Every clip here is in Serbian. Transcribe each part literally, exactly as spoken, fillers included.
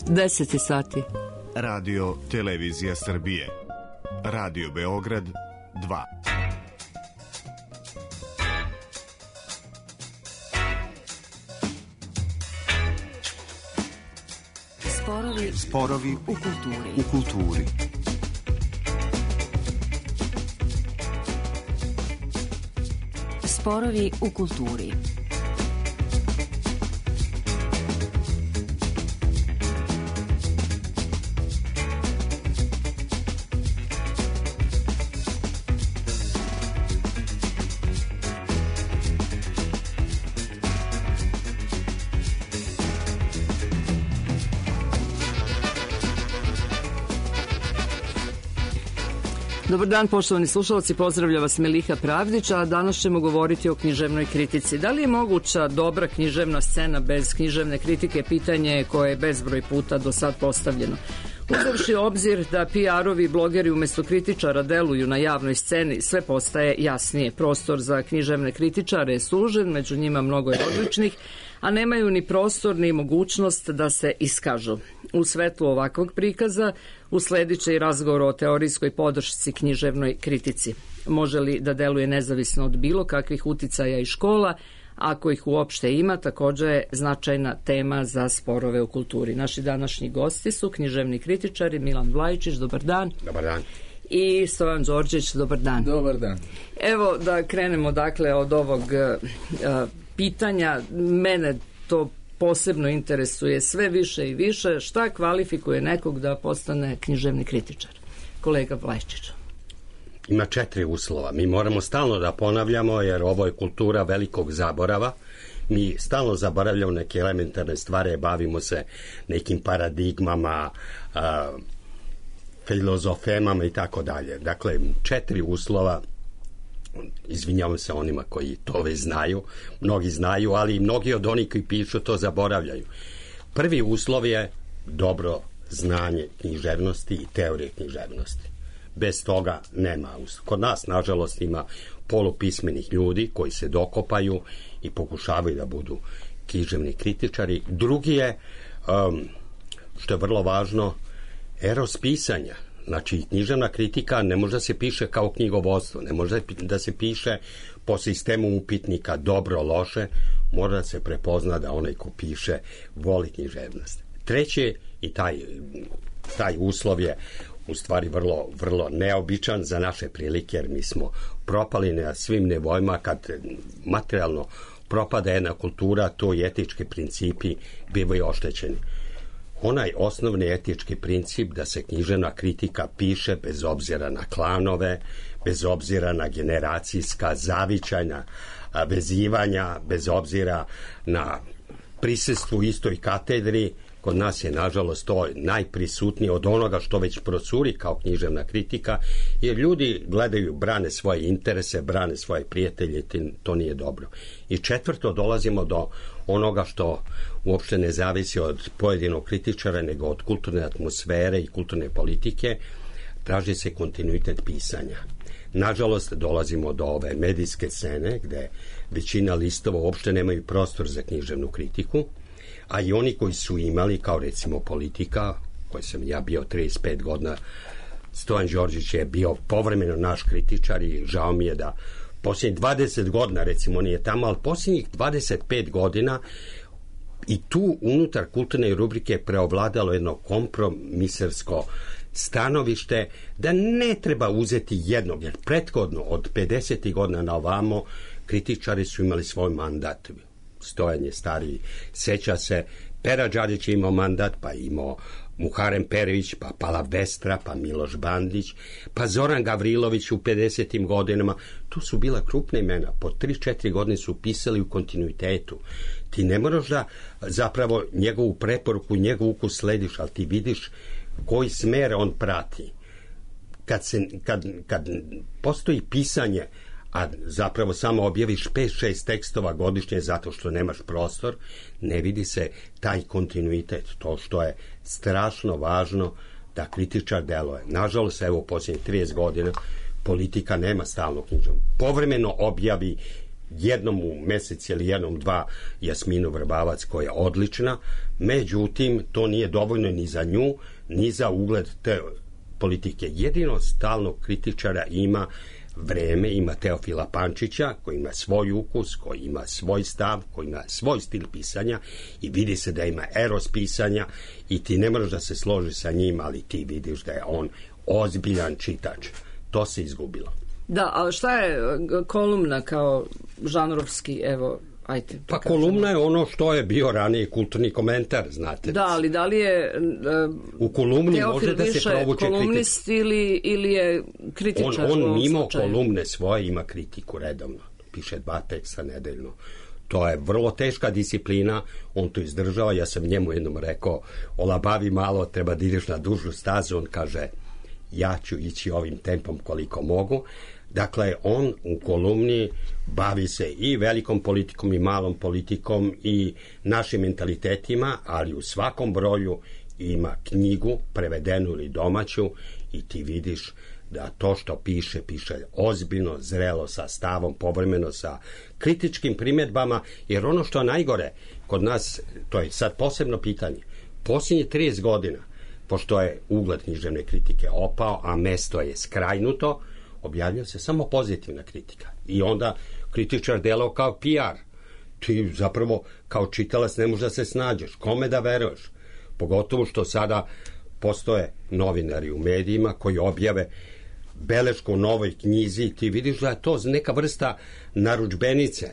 deset sati. Radio Televizija Srbije. Radio Beograd dva. Sporovi, Sporovi u kulturi. U kulturi. Sporovi u kulturi. Dobar dan, poštovani slušalci, pozdravlja vas Meliha Pravdić, a danas ćemo govoriti o književnoj kritici. Da li je moguća dobra književna scena bez književne kritike? Pitanje koje je bezbroj puta do sad postavljeno. Uzevši obzir da P R-ovi i blogeri umesto kritičara deluju na javnoj sceni, sve postaje jasnije. Prostor za književne kritičare je sužen, među njima mnogo je odličnih, a nemaju ni prostor ni mogućnost da se iskažu. U svetlu ovakvog prikaza usledit će i razgovor o teorijskoj podršci književnoj kritici. Može li da deluje nezavisno od bilo kakvih uticaja i škola? Ako ih uopšte ima, također je značajna tema za sporove u kulturi. Naši današnji gosti su književni kritičari Milan Vlajičić, dobar dan. Dobar dan. I Stojan Đorđević, dobar dan. Dobar dan. Evo da krenemo dakle od ovog uh, pitanja. Mene to posebno interesuje sve više i više. Šta kvalifikuje nekog da postane književni kritičar? Kolega Vlajičić. Ima četiri uslova. Mi moramo stalno da ponavljamo, jer ovo je kultura velikog zaborava. Mi stalno zaboravljamo neke elementarne stvari, bavimo se nekim paradigmama, a, filozofemama i tako dalje. Dakle, četiri uslova, izvinjavam se onima koji to već znaju, mnogi znaju, ali i mnogi od onih koji pišu to zaboravljaju. Prvi uslov je dobro znanje književnosti i teorije književnosti. Bez toga nema. Kod nas, nažalost, ima polupismenih ljudi koji se dokopaju i pokušavaju da budu književni kritičari. Drugi je, um, što je vrlo važno, eros pisanja. Znači, književna kritika ne može da se piše kao knjigovodstvo, ne može da se piše po sistemu upitnika dobro, loše, mora da se prepozna da onaj ko piše voli književnost. Treće, i taj, taj uslov je u stvari vrlo, vrlo neobičan za naše prilike, jer mi smo propali na svim nivoima. Kad materijalno propada jedna kultura, to i etički principi bivaju oštećeni. Onaj osnovni etički princip da se književna kritika piše bez obzira na klanove, bez obzira na generacijska zavičanja, vezivanja, bez obzira na prisustvu u istoj katedri. Kod nas je, nažalost, to najprisutnije od onoga što već procuri kao književna kritika, jer ljudi gledaju, brane svoje interese, brane svoje prijatelje, to nije dobro. I četvrto, dolazimo do onoga što uopšte ne zavisi od pojedinog kritičara, nego od kulturne atmosfere i kulturne politike. Traži se kontinuitet pisanja. Nažalost, dolazimo do ove medijske scene, gde većina listova uopšte nemaju prostor za književnu kritiku, a i oni koji su imali, kao recimo Politika, koji sam ja bio trideset pet godina, Stojan Đorđević je bio povremeno naš kritičar i žao mi je da posljednjih dvadeset godina, recimo, nije tamo, ali posljednjih dvadeset pet godina i tu unutar kulturne rubrike je preovladalo jedno kompromisersko stanovište da ne treba uzeti jednog, jer prethodno od pedesetih godina na ovamo kritičari su imali svoj mandat. Stojan je stariji, seća se, Pera Đarić je imao mandat, pa imao Muharem Perović, pa Pala Vestra, pa Miloš Bandić, pa Zoran Gavrilović u pedesetim godinama. Tu su bila krupne imena, po tri četiri godine su pisali u kontinuitetu. Ti ne moraš da zapravo njegovu preporuku, njegov ukus slediš, ali ti vidiš koji smer on prati. Kad, se, kad, kad postoji pisanje, a zapravo samo objaviš pet šest tekstova godišnje zato što nemaš prostor, ne vidi se taj kontinuitet, to što je strašno važno da kritičar deluje. Nažalost, evo, u posljednjih trideset godina Politika nema stalno književnu. Povremeno objavi jednom u mesec ili jednom dva Jasminu Vrbavac koja je odlična, međutim to nije dovoljno ni za nju ni za ugled te politike. Jedino stalnog kritičara ima Vreme, ima Teofila Pančića koji ima svoj ukus, koji ima svoj stav, koji ima svoj stil pisanja i vidi se da ima eros pisanja i ti ne možeš da se složi sa njim, ali ti vidiš da je on ozbiljan čitač. To se izgubilo. Da, ali šta je kolumna kao žanrovski, evo, ajte. Pa kažemo. Kolumna je ono što je bio ranije kulturni komentar, znate. Da, ali da li je uh, u kolumni može da se provuče kolumnist kritik. ili, ili je kritičar? On, on mimo slučaju. Kolumne svoje ima kritiku redovno. Piše dva teksta nedeljno. To je vrlo teška disciplina, on to izdržava. Ja sam njemu jednom rekao, olabavi malo, treba da ideš na dužu stazu. On kaže, ja ću ići ovim tempom koliko mogu. Dakle, on u kolumni bavi se i velikom politikom i malom politikom i našim mentalitetima, ali u svakom broju ima knjigu, prevedenu ili domaću, i ti vidiš da to što piše, piše ozbiljno, zrelo, sa stavom, povremeno sa kritičkim primjedbama, jer ono što je najgore kod nas, to je sad posebno pitanje, posljednjih trideset godina, pošto je ugled književne kritike opao, a mesto je skrajnuto, objavljuje se samo pozitivna kritika. I onda kritičar delao kao P R. Ti zapravo kao čitalac ne možeš da se snađeš. Kome da veruješ? Pogotovo što sada postoje novinari u medijima koji objave belešku u novoj knjizi i ti vidiš da je to neka vrsta narudžbenice.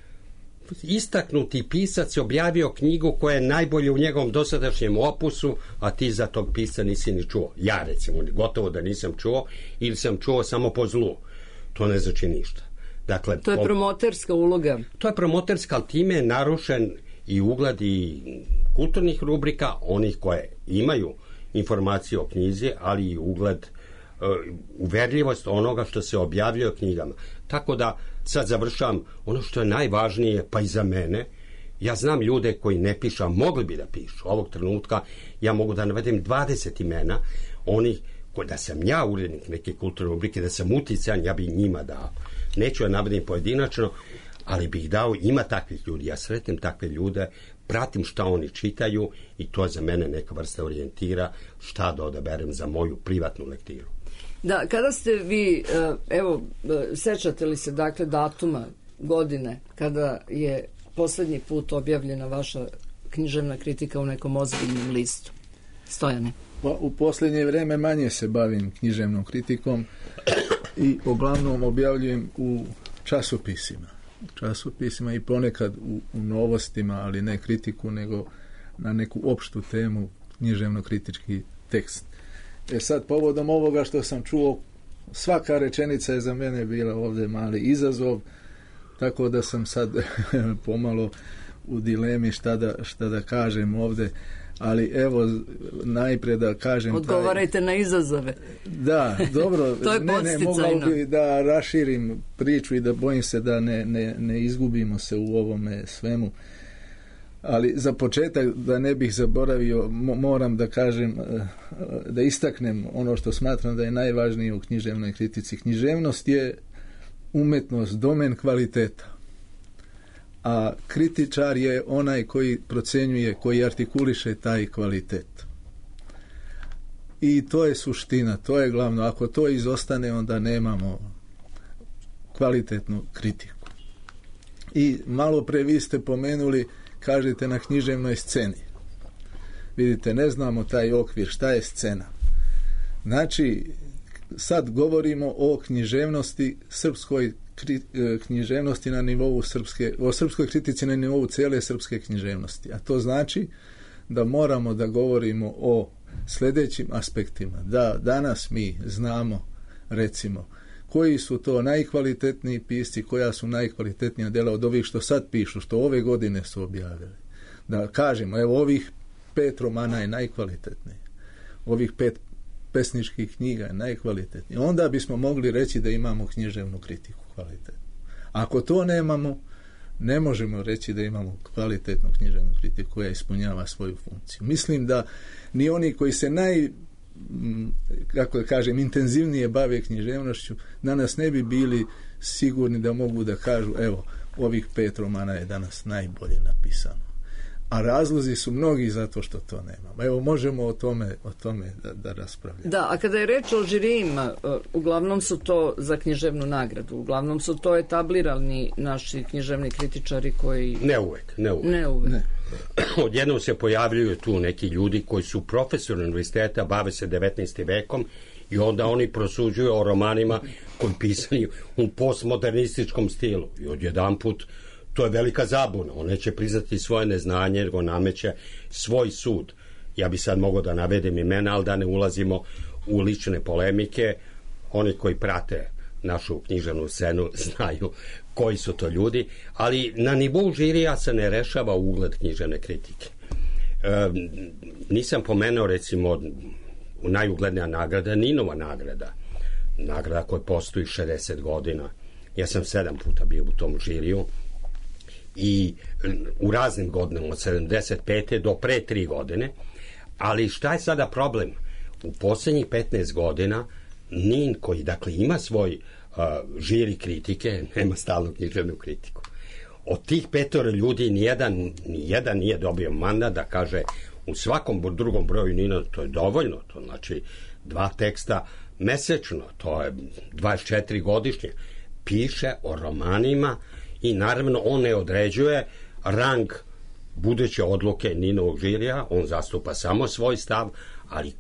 Istaknuti pisac je objavio knjigu koja je najbolje u njegovom dosadašnjem opusu, a ti za tog pisca nisi ni čuo. Ja recimo, gotovo da nisam čuo ili sam čuo samo po zlu. To ne znači ništa. Dakle, to je promoterska uloga. To je promoterska, ali time je narušen i ugled i kulturnih rubrika, onih koje imaju informacije o knjizi, ali i ugled, uverljivost onoga što se objavljuje o knjigama. Tako da sad završavam ono što je najvažnije, pa i za mene. Ja znam ljude koji ne pišu, a mogli bi da pišu. Ovog trenutka ja mogu da navedem dvadeset imena onih koji, da sam ja urednik neke kulturne rubrike, da sam uticajan, ja bi njima dao. Neću ja navedim pojedinačno, ali bih dao, ima takvih ljudi. Ja sretnem takve ljude, pratim šta oni čitaju i to za mene neka vrsta orijentira šta da odaberem za moju privatnu lektiru. Da, kada ste vi, evo, sećate li se dakle datuma, godine, kada je posljednji put objavljena vaša književna kritika u nekom ozbiljnom listu? Stojane. Pa, u posljednje vreme manje se bavim književnom kritikom i uglavnom objavljujem u časopisima. časopisima i ponekad u, u novostima, ali ne kritiku, nego na neku opštu temu, književno-kritički tekst. E sad, povodom ovoga što sam čuo, svaka rečenica je za mene bila ovdje mali izazov, tako da sam sad pomalo u dilemi šta da, šta da kažem ovdje, ali evo, najprije da kažem... Odgovarajte taj... na izazove. Da, dobro. To je ne, ne, mogao bi da raširim priču i da bojim se da ne, ne, ne izgubimo se u ovome svemu. Ali za početak, da ne bih zaboravio, moram da kažem, da istaknem ono što smatram da je najvažnije u književnoj kritici. Književnost je umetnost, domen kvaliteta. A kritičar je onaj koji procenjuje, koji artikuliše taj kvalitet. I to je suština, to je glavno. Ako to izostane, onda nemamo kvalitetnu kritiku. I malo pre vi ste pomenuli, kažete, na književnoj sceni. Vidite, ne znamo taj okvir, šta je scena. Znači, sad govorimo o književnosti, srpskoj književnosti na nivou srpske, o srpskoj kritici na nivou cijele srpske književnosti. A to znači da moramo da govorimo o sljedećim aspektima. Da danas mi znamo, recimo, koji su to najkvalitetniji pisci, koja su najkvalitetnija dela od ovih što sad pišu, što ove godine su objavili. Da kažemo, evo, ovih pet romana je najkvalitetniji. Ovih pet pesničkih knjiga je najkvalitetniji. Onda bismo mogli reći da imamo književnu kritiku kvalitetnu. Ako to nemamo, ne možemo reći da imamo kvalitetnu književnu kritiku koja ispunjava svoju funkciju. Mislim da ni oni koji se naj, kako da kažem, intenzivnije bave književnošću, danas ne bi bili sigurni da mogu da kažu, evo, ovih pet romana je danas najbolje napisano. A razlozi su mnogi zato što to nemamo. Evo, možemo o tome, o tome da, da raspravljamo. Da, a kada je reč o žirijima, uglavnom su to za književnu nagradu, uglavnom su to etablirani naši književni kritičari koji... Ne uvek, ne uvek. Ne uvek. Ne. Odjednom se pojavljuju tu neki ljudi koji su profesori univerziteta, bave se devetnaestim vekom i onda oni prosuđuju o romanima koji pisani u postmodernističkom stilu. I odjedanput to je velika zabuna. On neće priznati svoje neznanje, jer go nameće svoj sud. Ja bi sad mogao da navedem imena, ali da ne ulazimo u lične polemike. Oni koji prate našu književnu scenu znaju koji su to ljudi, ali na nivou žirija se ne rešava ugled književne kritike. E, nisam pomenuo, recimo, najuglednija nagrada, Ninova nagrada. Nagrada koja postoji šezdeset godina. Ja sam sedam puta bio u tom žiriju i u raznim godinama od sedamdeset pete do pre tri godine, ali šta je sada problem? U posljednjih petnaest godina Nin, koji dakle ima svoj uh, žiri kritike, nema stalnu književnu kritiku. Od tih petoro ljudi nijedan, nijedan nije dobio mandat da kaže u svakom drugom broju Nina, to je dovoljno, to znači dva teksta mesečno, to je dvadeset četiri godišnje, piše o romanima i naravno on ne određuje rang buduće odluke Ninovog žirija, on zastupa samo svoj stav, ali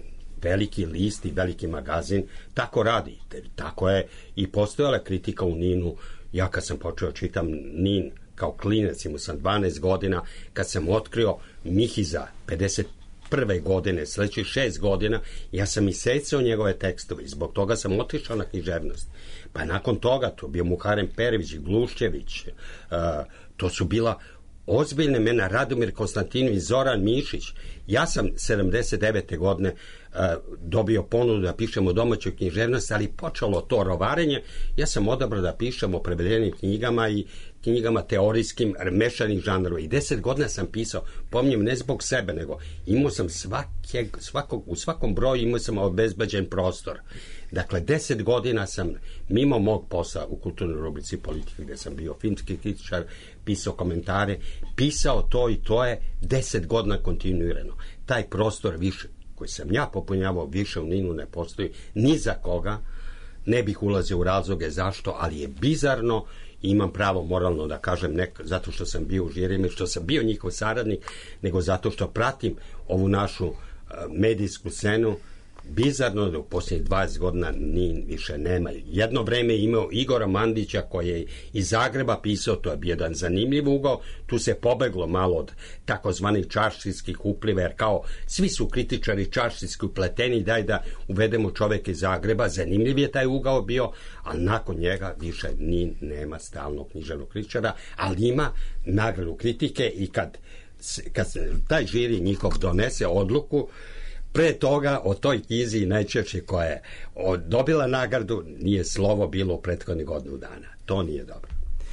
veliki list i veliki magazin tako radi. Tako je i postojala kritika u Ninu. Ja kad sam počeo čitam Nin kao klinec, imao sam dvanaest godina, kad sam otkrio Mihiza pedeset prve godine, sledećih šest godina, ja sam isecao njegove tekstove i zbog toga sam otišao na književnost. Pa nakon toga to bio Muharem Perović, Gluščević, uh, to su bila ozbiljne mena, Radomir Konstantinović, Zoran Mišić. Ja sam sedamdeset devete godine uh, dobio ponudu da pišem o domaćoj književnosti, ali počelo to rovarenje. Ja sam odabrao da pišem o prevedenim knjigama i knjigama teorijskim, mešanih žanrova. I deset godina sam pisao, pomnjem, ne zbog sebe, nego imao sam svake, svakog, u svakom broju imao sam obezbeđen prostor. Dakle, deset godina sam, mimo mog posla u kulturnoj rubrici Politike, gde sam bio filmski kritičar, pisao komentare, pisao to i to je deset godina kontinuirano. Taj prostor više, koji sam ja popunjavao, više u Ninu ne postoji ni za koga. Ne bih ulazio u razloge zašto, ali je bizarno, imam pravo moralno da kažem, ne zato što sam bio u žirima, što sam bio njihov saradnik, nego zato što pratim ovu našu uh, medijsku scenu. Bizarno da u posljednjih dvadeset godina Nin više nema. Jedno vreme je imao Igora Mandića koji je iz Zagreba pisao, to je bio jedan zanimljiv ugao, tu se pobeglo malo od takozvanih čaršijskih upliva, jer kao svi su kritičari čaršijski upleteni, daj da uvedemo čoveka iz Zagreba, zanimljiv je taj ugao bio, ali nakon njega više Nin nema stalnog književnog kritičara, ali ima nagradu kritike i kad, kad taj žiri njihov donese odluku, pre toga o toj knjizi najčešće koja je dobila nagradu nije slovo bilo u prethodnih godinu dana. To nije dobro.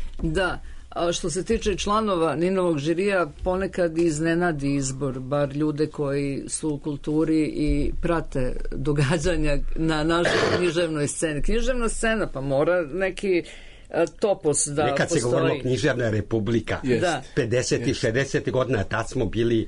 Da, a što se tiče članova Ninovog žirija, ponekad iznenadi izbor, bar ljude koji su u kulturi i prate događanja na našoj književnoj sceni. Književna scena, pa mora neki topos da Nekad postoji. Se govorilo književna republika. Yes. Da. pedeset i šezdeset godina, tad smo bili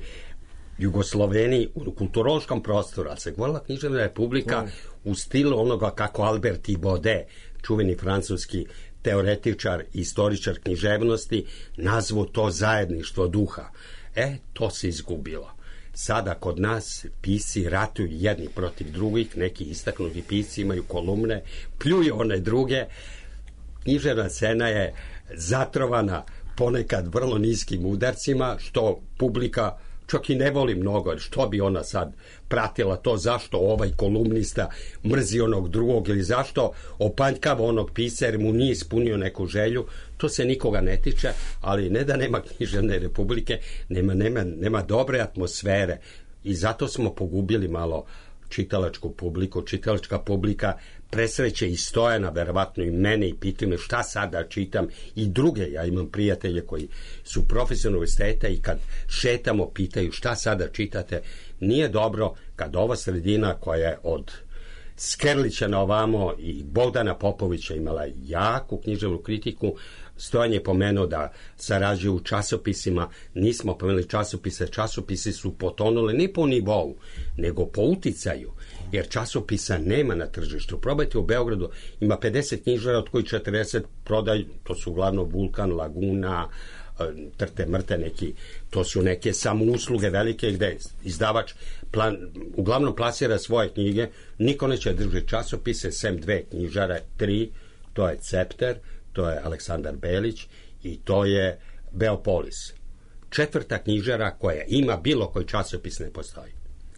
Jugosloveni u kulturološkom prostoru, ali se govorila književna republika mm. u stilu onoga kako Albert Thibaudet, čuveni francuski teoretičar i istoričar književnosti, nazvu to zajedništvo duha. E, to se izgubilo. Sada kod nas pisci ratuju jedni protiv drugih, neki istaknuti pisci imaju kolumne, pljuju one druge. Književna scena je zatrovana ponekad vrlo niskim udarcima, što publika čak i ne voli mnogo, što bi ona sad pratila to, zašto ovaj kolumnista mrzi onog drugog ili zašto opanjkava onog pisca jer mu nije ispunio neku želju, to se nikoga ne tiče, ali ne da nema književne republike, nema, nema, nema dobre atmosfere i zato smo pogubili malo čitalačku publiku. Čitalačka publika presreće i Stojana, verovatno i mene, i pitaju me šta sada čitam i druge. Ja imam prijatelje koji su profesori univerziteta i kad šetamo pitaju šta sada čitate. Nije dobro kad ova sredina koja je od Skerlića na ovamo i Bogdana Popovića imala jaku književnu kritiku. Stojan je pomenuo da sarađuju u časopisima, nismo pomenuli časopise, časopisi su potonuli ne po nivou, nego po uticaju, jer časopisa nema na tržištu. Probajte u Beogradu, ima pedeset knjižara, od kojih četrdeset prodaju, to su uglavnom Vulkan, Laguna, Trte mrte neki, to su neke samousluge velike gde izdavač plan, uglavnom plasira svoje knjige, niko neće držati časopise, sem dve knjižare, tri, to je Cepter, to je Aleksandar Belić i to je Beopolis. Četvrta knjižara koja ima bilo koji časopis ne postoji.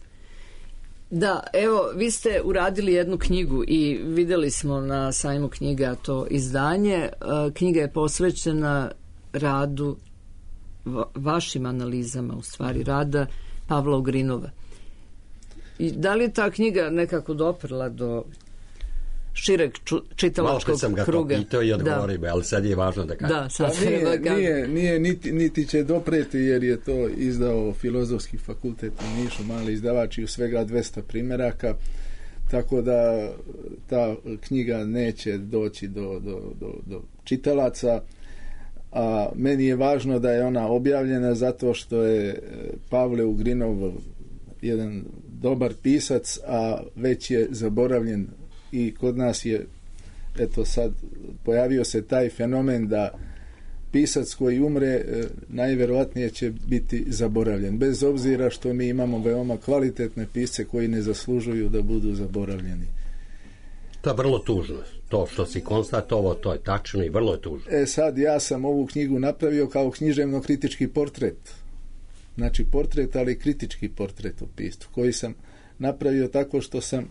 Da, evo, vi ste uradili jednu knjigu i videli smo na sajmu knjiga to izdanje. Knjiga je posvećena radu, vašim analizama, u stvari, rada Pavla Ugrinova. I da li je ta knjiga nekako doprla do šireg čitalačkog Malo sam ga kruga? to pitao i odgovorio, ali sad je važno da kažem. Da, sad Pa nije, da kažem. nije, nije niti, niti će dopreti, jer je to izdao Filozofski fakultet u Nišu, mali izdavač i u svega dvesta primjeraka, tako da ta knjiga neće doći do, do, do, do čitalaca. A meni je važno da je ona objavljena zato što je Pavle Ugrinov jedan dobar pisac, a već je zaboravljen i kod nas je, eto sad, pojavio se taj fenomen da pisac koji umre najvjerovatnije će biti zaboravljen, bez obzira što mi imamo veoma kvalitetne pisce koji ne zaslužuju da budu zaboravljeni. To je vrlo tužno. To što si konstatovao, to je tačno i vrlo je tužno. E sad, ja sam ovu knjigu napravio kao književno-kritički portret. Znači portret, ali kritički portret o piscu, koji sam napravio tako što sam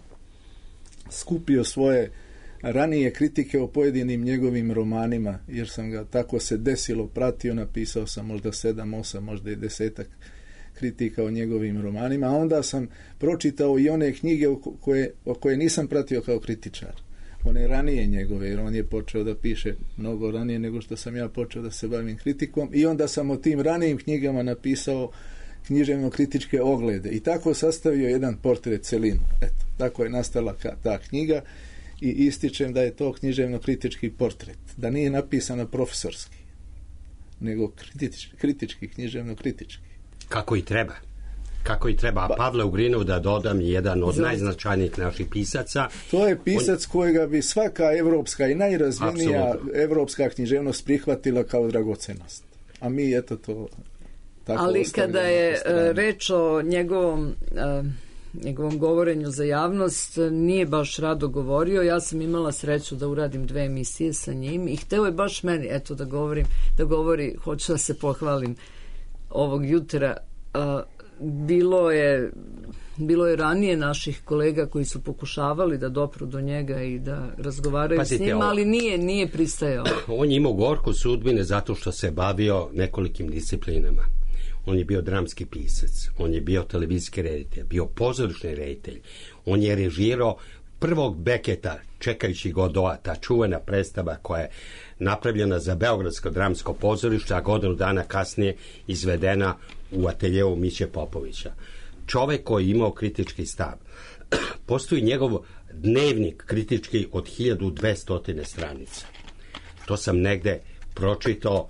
skupio svoje ranije kritike o pojedinim njegovim romanima, jer sam ga tako se desilo pratio, napisao sam možda sedam, osam, možda i desetak kritika o njegovim romanima, a onda sam pročitao i one knjige o koje, o koje nisam pratio kao kritičar. One ranije njegove, jer on je počeo da piše mnogo ranije nego što sam ja počeo da se bavim kritikom, i onda sam o tim ranijim knjigama napisao književno-kritičke oglede i tako sastavio jedan portret celinu. Eto, tako je nastala ta knjiga i ističem da je to književno-kritički portret, da nije napisano profesorski, nego kritički, kritički, književno-kritički. Kako i treba. Kako i treba. A Pavle Ugrinov, da dodam, je jedan od najznačajnijih naših pisaca. To je pisac on... kojega bi svaka evropska i najrazvijenija Apsolutno. Evropska književnost prihvatila kao dragocenost. A mi, eto, to tako ali kada je reč o njegovom uh, njegovom govorenju za javnost, nije baš rado govorio. Ja sam imala sreću da uradim dve emisije sa njim i hteo je baš meni, eto, da govorim, da govori, hoću da se pohvalim ovog jutra. Uh, bilo je bilo je ranije naših kolega koji su pokušavali da dopru do njega i da razgovaraju Pazite, s njim, ali ovo. nije, nije pristajao. On je imao gorku sudbine zato što se bavio nekolikim disciplinama. On je bio dramski pisac, on je bio televizijski reditelj, bio pozorišni reditelj, on je režirao prvog Beketa, Čekajući Godoa, ta čuvena predstava koja je napravljena za Beogradsko dramsko pozorište, a godinu dana kasnije izvedena u ateljevu Miće Popovića. Čovek koji je imao kritički stav. Postoji njegov dnevnik kritički od hiljadu dvesta stranica. To sam negde pročitao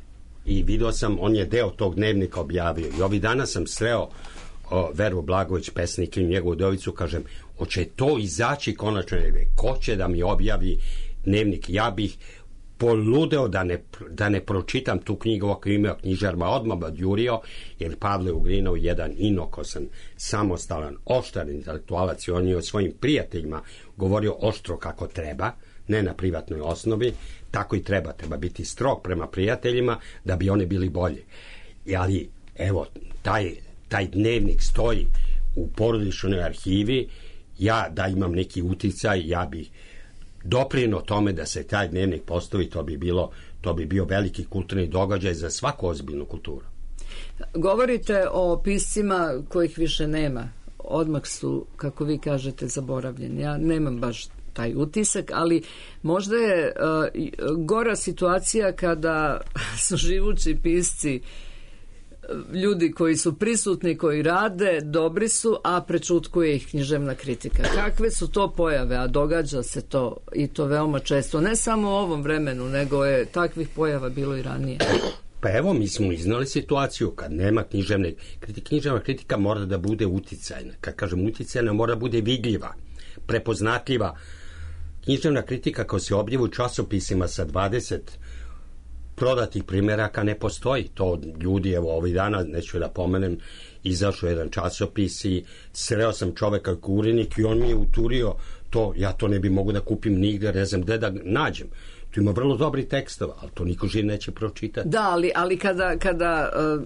i vidio sam, on je deo tog dnevnika objavio. I ovih dana sam sreo o, Veru Blagović, pesnik i njegovu dovicu, kažem, hoće to izaći konačno negde? Ko će da mi objavi dnevnik? Ja bih poludeo da ne, da ne pročitam tu knjigu ako imao knjižarma, odmah odjurio, jer Pavle Ugrinov jedan inokosan, samostalan, oštar intelektualac i on je o svojim prijateljima govorio oštro kako treba, ne na privatnoj osnovi, tako i treba, treba biti strog prema prijateljima da bi oni bili bolji. I, ali, evo, taj, taj dnevnik stoji u porodičnoj arhivi, ja da imam neki uticaj, ja bih doprino tome da se taj dnevnik postavi, to bi bilo, to bi bio veliki kulturni događaj za svaku ozbiljnu kulturu. Govorite o piscima kojih više nema. Odmah su, kako vi kažete, zaboravljeni. Ja nemam baš taj utisak, ali možda je uh, gora situacija kada su živući pisci uh, ljudi koji su prisutni, koji rade, dobri su, a prečutkuje ih književna kritika. Kakve su to pojave, a događa se to i to veoma često, ne samo u ovom vremenu, nego je takvih pojava bilo i ranije. Pa evo, mi smo iznali situaciju kad nema književne kritike. Književna kritika mora da bude uticajna. Kad kažem uticajna, mora da bude vidljiva, prepoznatljiva. Književna kritika koja se objavljuje u časopisima sa dvadeset prodatih primjeraka ne postoji. To ljudi, evo ovih dana, neću da pomenem, izašao jedan časopis i sreo sam čoveka kurinik i on mi je uturio to, ja to ne bi mogu da kupim nigde, ne znam gde da nađem. Tu ima vrlo dobri tekstova, ali to niko živ neće pročitati. Da, ali, ali kada, kada uh,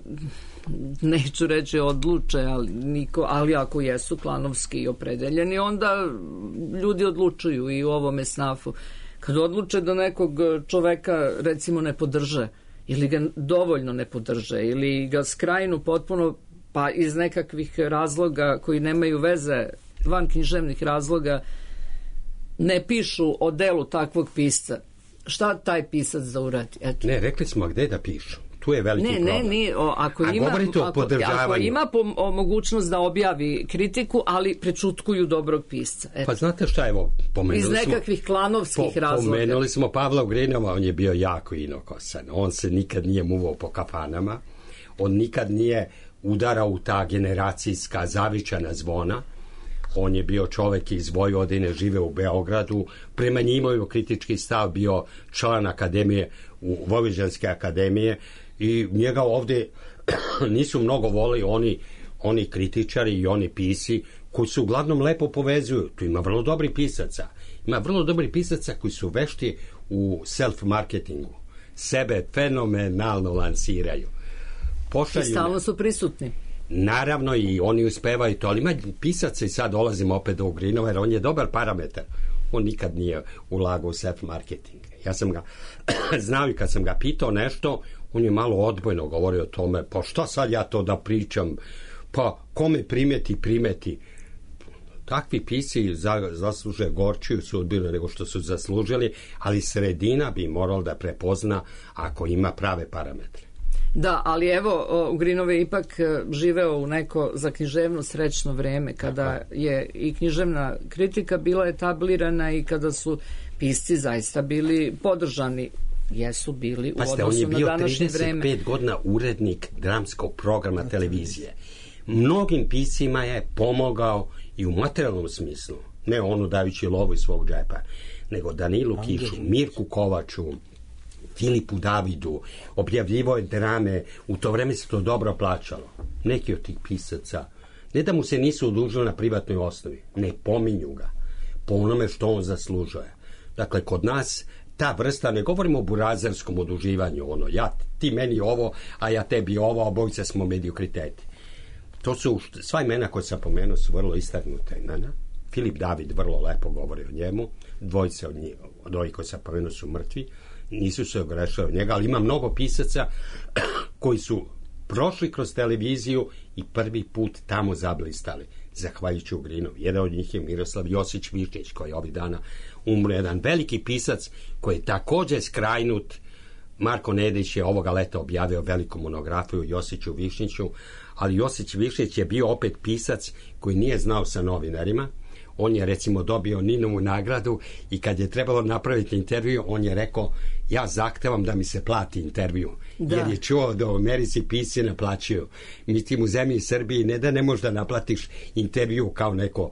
neću reći odluče, ali, niko, ali ako jesu klanovski i opredeljeni, onda ljudi odlučuju i u ovome snafu. Kad odluče da nekog čoveka recimo ne podrže ili ga dovoljno ne podrže ili ga skrajnu potpuno, pa iz nekakvih razloga koji nemaju veze, van književnih razloga, ne pišu o delu takvog pisca, šta taj pisac da uradi? Eto. Ne, rekli smo gde da pišu. Tu je veliki ne, problem. Ne, ne, o, ako, ima, ako, ako ima po, o, mogućnost da objavi kritiku, ali prečutkuju dobrog pisca. Eto. Pa znate šta, evo, pomenuli iz nekakvih smo, klanovskih po, razloga. Pomenuli smo Pavla Ugrinova, on je bio jako inokosan. On se nikad nije muvao po kafanama. On nikad nije udarao u ta generacijska zavičana zvona. On je bio čovek iz Vojvodine, žive u Beogradu. Prema njima je kritički stav, bio član akademije, u Vojvođanske akademije, i njega ovde nisu mnogo voli oni, oni kritičari i oni pisi koji su uglavnom lepo povezuju. Tu ima vrlo dobri pisaca. Ima vrlo dobri pisaca koji su vešti u self-marketingu. Sebe fenomenalno lansiraju. Pošalju... I stalno su prisutni. Naravno, i oni uspevaju to, ali ima pisaca, i sad dolazimo opet do Ugrinova, jer on je dobar parametar. On nikad nije ulagao u self-marketing. Ja sam ga znao i kad sam ga pitao nešto, on je malo odbojno govorio o tome, pa šta sad ja to da pričam, pa kome primeti, primeti. Takvi pisci za, zasluže gorčiju sudbinu nego što su zaslužili, ali sredina bi morala da prepozna ako ima prave parametre. Da, ali evo, Ugrinov je ipak živeo u neko za književno srećno vreme, kada je i književna kritika bila etablirana i kada su pisci zaista bili podržani. Jesu bili u Pazite, odnosu na današnje vreme. On je bio trideset pet godina urednik dramskog programa televizije. Mnogim piscima je pomogao i u materijalnom smislu. Ne ono dajući lovu iz svog džepa, nego Danilu Kišu, Mirku Kovaču, Filipu Davidu, objavljivo je drame, u to vreme se to dobro plaćalo. Neki od tih pisaca, ne da mu se nisu odužili na privatnoj osnovi, ne pominju ga po onome što on zaslužuje. Dakle, kod nas ta vrsta, ne govorimo o burazerskom oduživanju, ono, ja, ti meni ovo, a ja tebi ovo, obojica smo mediokriteti. To su, sva imena koje sam pomenuo su vrlo istaknute imena. Filip David vrlo lepo govori o njemu, dvojice od njih, od ovih koji sam pomenuo su mrtvi, nisu se ogrešali od njega, ali ima mnogo pisaca koji su prošli kroz televiziju i prvi put tamo zablistali, zahvaljujući Ugrinovi. Jedan od njih je Miroslav Josić Višnjić, koji je ovih dana umro, jedan veliki pisac koji je također skrajnut. Marko Nedić je ovoga leta objavio veliku monografiju Josiću Višnjiću, ali Josić Višnjić je bio opet pisac koji nije znao sa novinarima. On je recimo dobio Ninovu nagradu i kad je trebalo napraviti intervju, on je rekao, ja zahtevam da mi se plati intervju. Da. Jer je čuo da u Americi pisci naplaćuju. Mislim, u zemlji Srbiji ne da ne možeš da naplatiš intervju kao neko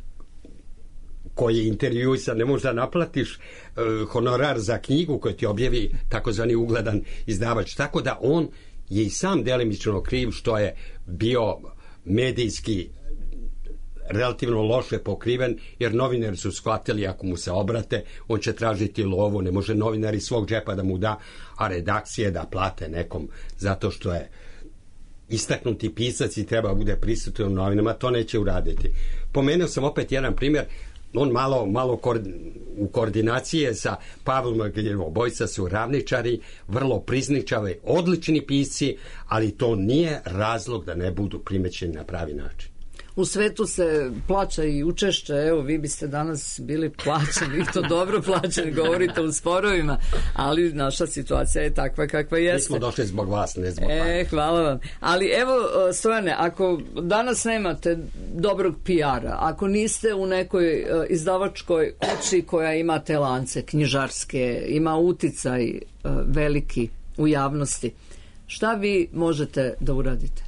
koji je intervjuisan, ne možeš da naplatiš uh, honorar za knjigu koju ti objavi takozvani ugledan izdavač. Tako da on je i sam delimično kriv što je bio medijski relativno loše pokriven, jer novinari su shvatili ako mu se obrate, on će tražiti lovu, ne može novinar iz svog džepa da mu da, a redakcije da plate nekom zato što je istaknuti pisac i treba bude prisutan u novinama, to neće uraditi. Pomenuo sam opet jedan primjer, on malo, malo koord, u koordinacije sa Pavlom Ugrinom, obojica su ravničari, vrlo prizničave, odlični pisci, ali to nije razlog da ne budu primećeni na pravi način. U svetu se plaća i učešće, evo vi biste danas bili plaćeni, to dobro plaćeni, govorite u sporovima, ali naša situacija je takva kakva jeste. Mi smo došli zbog vas, ne zbog vas. E, hvala vam. Ali evo, Stojane, ako danas nemate dobrog P R-a, ako niste u nekoj izdavačkoj kući koja ima te lance knjižarske, ima uticaj veliki u javnosti, šta vi možete da uradite?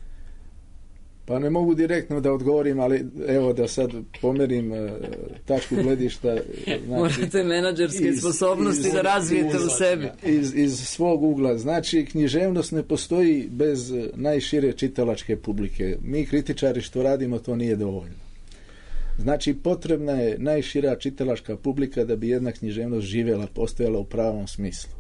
Pa ne mogu direktno da odgovorim, ali evo da sad pomerim uh, tačku gledišta. Znači, morate menadžerske iz, sposobnosti iz, da razvijete iz, u sebi. Iz, iz svog ugla. Znači, književnost ne postoji bez najšire čitalačke publike. Mi kritičari što radimo, to nije dovoljno. Znači, potrebna je najšira čitalačka publika da bi jedna književnost živjela, postojala u pravom smislu.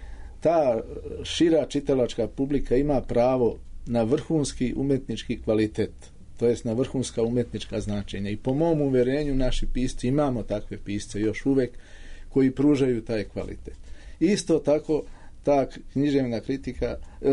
Ta šira čitalačka publika ima pravo na vrhunski umetnički kvalitet, to jest na vrhunska umetnička značenja. I po mom uverenju naši pisci, imamo takve pisce još uvek, koji pružaju taj kvalitet. Isto tako ta književna kritika,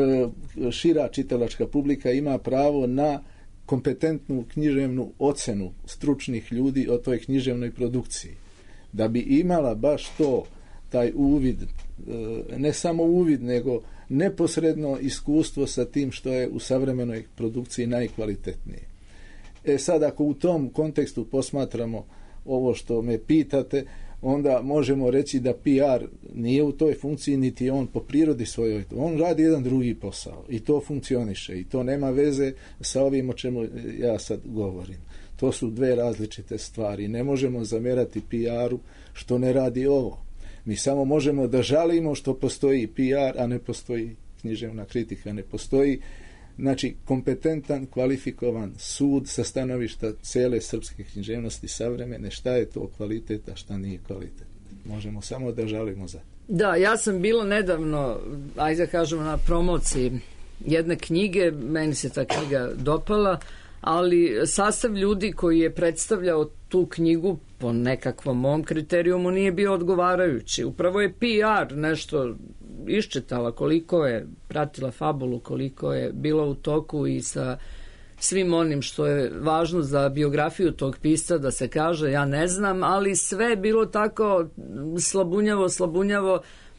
šira čitalačka publika ima pravo na kompetentnu književnu ocenu stručnih ljudi o toj književnoj produkciji. Da bi imala baš to, taj uvid, ne samo uvid, nego neposredno iskustvo sa tim što je u savremenoj produkciji najkvalitetnije. E sad, ako u tom kontekstu posmatramo ovo što me pitate, onda možemo reći da P R nije u toj funkciji, niti on po prirodi svojoj. On radi jedan drugi posao i to funkcioniše i to nema veze sa ovim o čemu ja sad govorim. To su dve različite stvari. Ne možemo zamerati P R-u što ne radi ovo. Mi samo možemo da žalimo što postoji P R, a ne postoji književna kritika, ne postoji, znači, kompetentan, kvalifikovan sud sa stanovišta cele srpske književnosti savremene, šta je to kvalitet, a šta nije kvalitet. Možemo samo da žalimo za. Da, ja sam bila nedavno, ajde da kažemo, na promociji jedne knjige, meni se ta knjiga dopala, ali sastav ljudi koji je predstavljao tu knjigu po nekakvom mom kriterijumu nije bio odgovarajući. Upravo je P R nešto iščitala, koliko je pratila fabulu, koliko je bila u toku i sa svim onim što je važno za biografiju tog pisca da se kaže, ja ne znam, ali sve je bilo tako slabunjavo, slabunjavo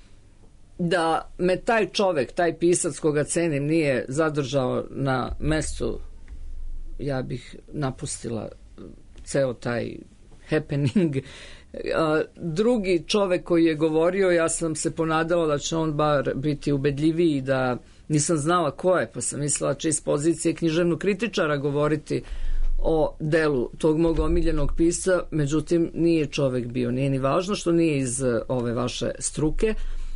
da me taj čovek, taj pisac koga cenim, nije zadržao na mestu, ja bih napustila ceo taj happening. Drugi čovek koji je govorio, ja sam se ponadala da će on bar biti ubedljiviji, da nisam znala ko je, pa sam mislila će iz pozicije književnog kritičara govoriti o delu tog mog omiljenog pisca, međutim nije čovek bio, nije ni važno što nije iz ove vaše struke,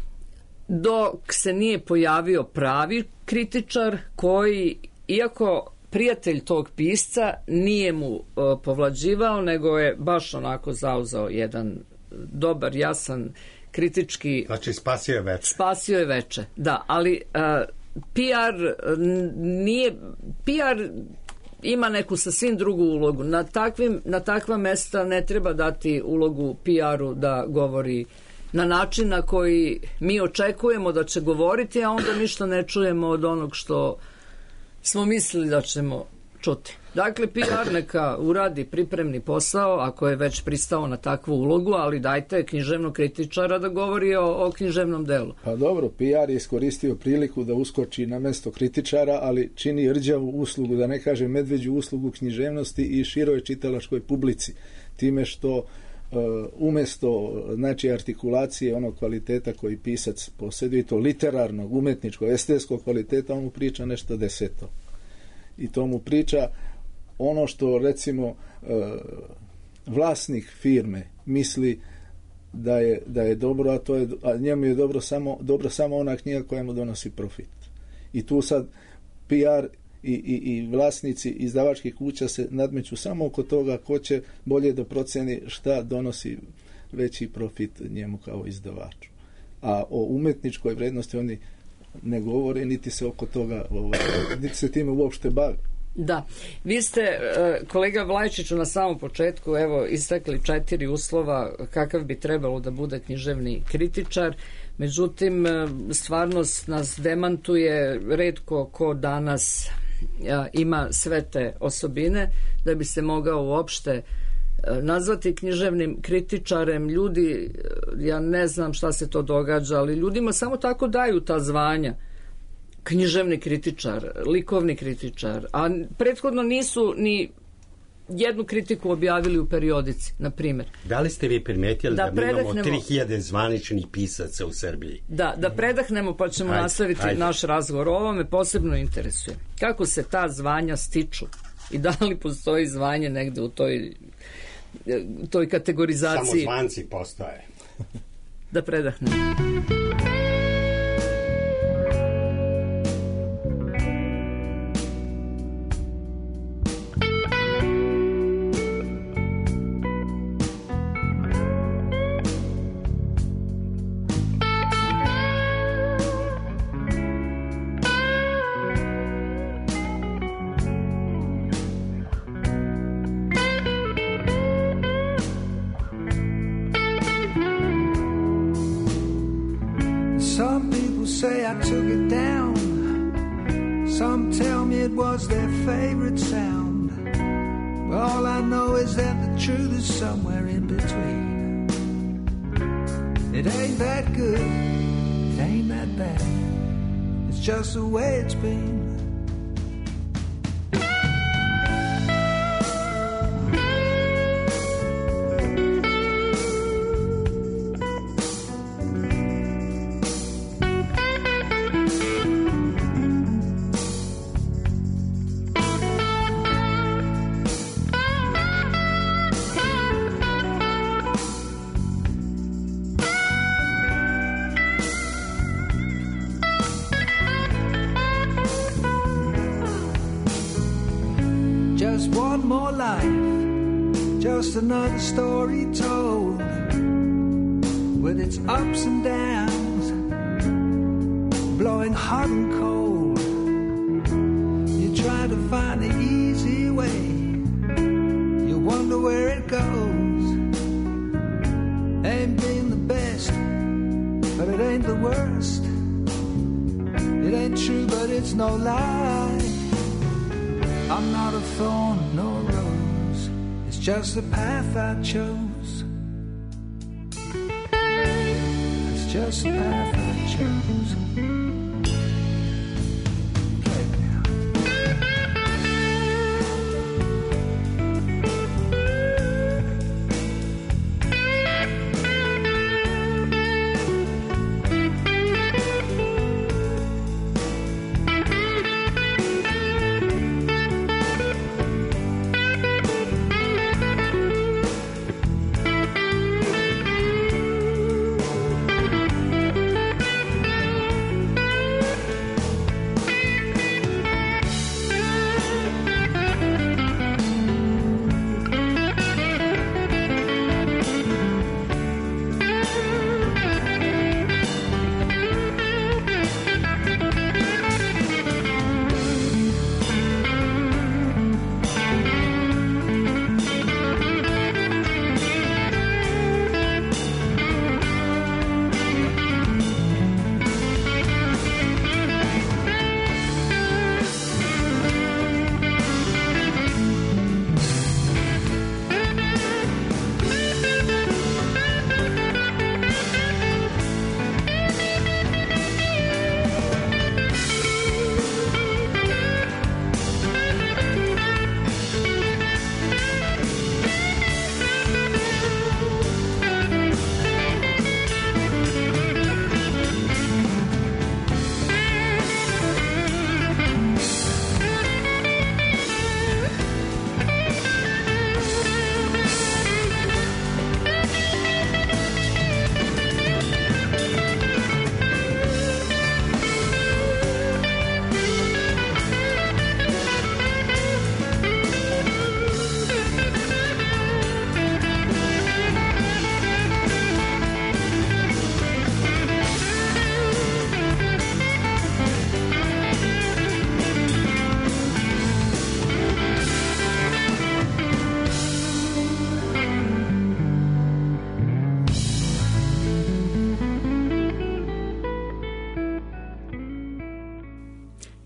dok se nije pojavio pravi kritičar koji, iako prijatelj tog pisca, nije mu uh, povlađivao, nego je baš onako zauzao jedan dobar, jasan, kritički... Znači, spasio je veče. Spasio je veče, da, ali uh, P R nije... P R ima neku sasvim drugu ulogu. Na, takvim, na takva mesta ne treba dati ulogu P R-u da govori na način na koji mi očekujemo da će govoriti, a onda ništa ne čujemo od onog što smo mislili da ćemo čuti. Dakle, P R neka uradi pripremni posao, ako je već pristao na takvu ulogu, ali dajte književnog kritičara da govori o, o književnom delu. Pa dobro, P R je iskoristio priliku da uskoči na mesto kritičara, ali čini rđavu uslugu, da ne kažem medveđu uslugu književnosti i široj čitalačkoj publici, time što uh, umesto, znači, artikulacije onog kvaliteta koji pisac posjeduje, to literarnog, umetničkog, estetskog kvaliteta, on mu priča nešto deseto. I to mu priča ono što, recimo, vlasnik firme misli da je, da je dobro, a, to je, a njemu je dobro samo, dobro samo ona knjiga koja mu donosi profit. I tu sad P R i, i, i vlasnici izdavačkih kuća se nadmeću samo oko toga ko će bolje da proceni šta donosi veći profit njemu kao izdavaču. A o umetničkoj vrednosti oni ne govore, niti se oko toga, ovaj, niti se time uopšte bavi. Da. Vi ste, kolega Vlajčiću, na samom početku evo istakli četiri uslova kakav bi trebalo da bude književni kritičar, međutim stvarnost nas demantuje, retko ko danas a, ima sve te osobine da bi se mogao uopšte nazvati književnim kritičarem. Ljudi, ja ne znam šta se to događa, ali ljudima samo tako daju ta zvanja. Književni kritičar, likovni kritičar, a prethodno nisu ni jednu kritiku objavili u periodici, na primjer. Da li ste vi primetili da, da mi imamo predahnemo- tri hiljade zvaničnih pisaca u Srbiji? Da, da predahnemo pa ćemo Ajde, nastaviti ajde. naš razgovor. Ovo me posebno interesuje. Kako se ta zvanja stiču i da li postoji zvanje negde u toj, toj kategorizaciji? Samozvanci postoje. Da predahnemo. Some people say I took it down. Some tell me it was their favorite sound. But all I know is that the truth is somewhere in between. It ain't that good, it ain't that bad. It's just the way it's been. Just one more life, just another story told, with its ups and downs, blowing hot and cold. You try to find the easy way, you wonder where it goes. Ain't been the best, but it ain't the worst. It ain't true, but it's no lie. I'm not a thorn nor a rose, it's just the path I chose. It's just the path I chose. Play it now.